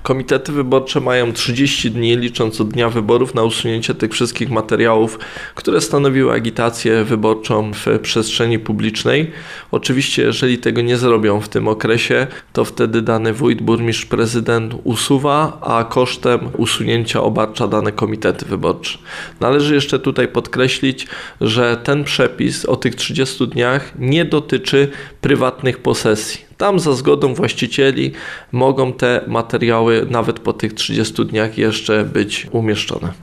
Komitety wyborcze mają 30 dni, licząc od dnia wyborów, na usunięcie tych wszystkich materiałów, które stanowiły agitację wyborczą w przestrzeni publicznej. Oczywiście, jeżeli tego nie zrobią w tym okresie, to wtedy dany wójt, burmistrz, prezydent usuwa, a kosztem usunięcia obarcza dane komitety wyborcze. Należy jeszcze tutaj podkreślić, że ten przepis o tych 30 dniach nie dotyczy prywatnych posesji. Tam za zgodą właścicieli mogą te materiały nawet po tych 30 dniach jeszcze być umieszczone.